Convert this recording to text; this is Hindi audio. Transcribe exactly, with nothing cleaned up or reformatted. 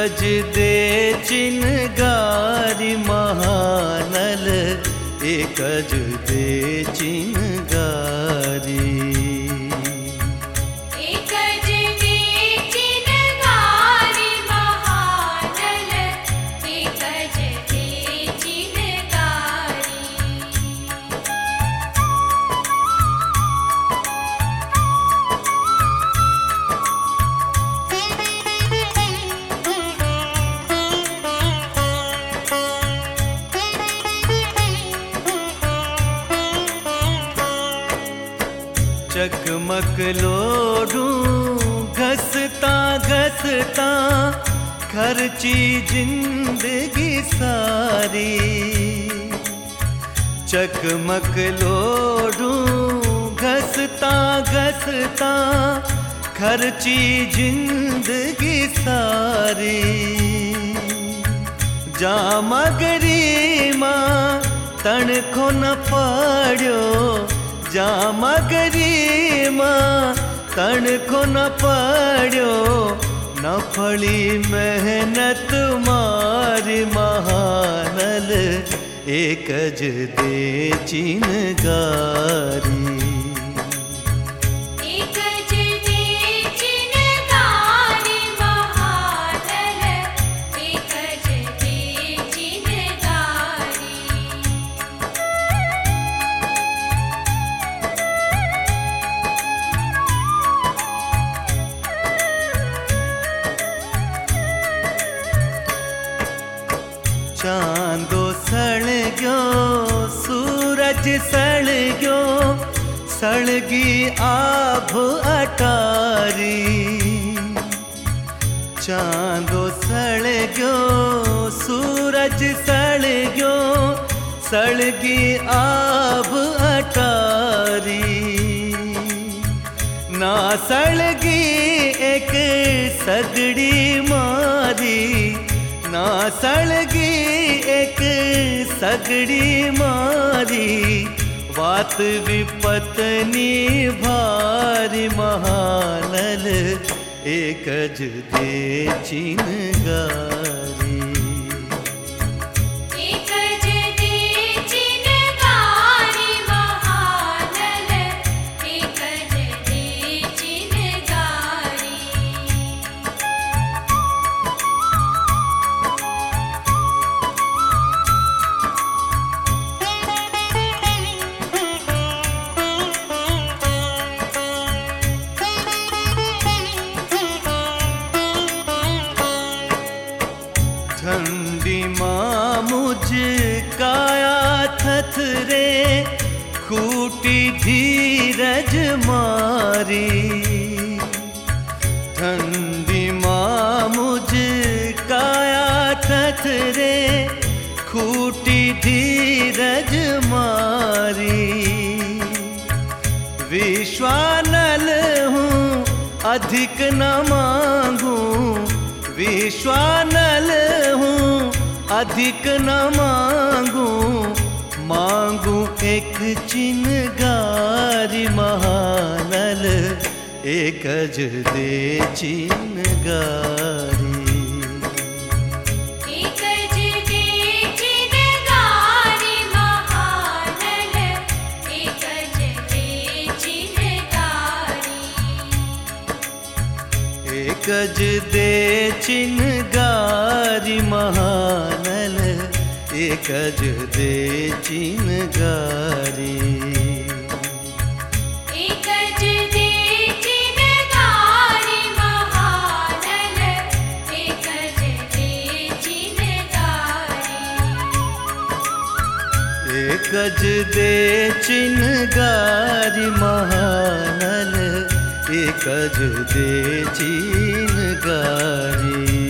एकज दे चिनगारी महानल, एकज दे चिनगारी। एकज दे चिनगारी महानल, एकज दे चिनगारी। चकमक लोडूं घसता घसता खर्ची जिंदगी सारी। चकमक लोडूं घसता घसता खर्ची जिंदगी सारी। जामगरी मां तणखो न पड़ियो, जामगरी मां तणखो न पड़ियो, न फली मेहनत मारी महानल, एकज दे चिनगारी। एकज दे चिनगारी महानल, एकज दे चिनगारी। चांदो सड़ गयो सूरज सड़ गयो, सड़गी आभ अटारी। चांदो सड़ गयो सूरज सड़ गयो, सड़गी आभ अटारी। ना सड़गी एक सगड़ी मारी, ना सड़गी एक सगड़ी मारी। बात विपत्नी भारी महानल, एकज दे चिनगारी। एकज दे चिनगारी महानल, एकज दे चिनगारी। ठंडी मां मुझ काया थथरे, खूटी धीरज मारी। ठंडी मां मुझ काया थथरे, खूटी धीरज मारी। विश्वानल हूँ अधिक न मांगू, विश्वानल हूँ अधिक न मांगू। मांगू एक चिनगारी महानल, एकज दे चिनगारी। एकज दे चिनगारी महानल, एकज दे चिनगारी। एकज दे चिनगारी महानल, एकज दे चिनगारी। एकज दे चिनगारी महानल, एकज दे चिनगारी। एकज दे चिनगारी महानल, एकज दे चिनगारी।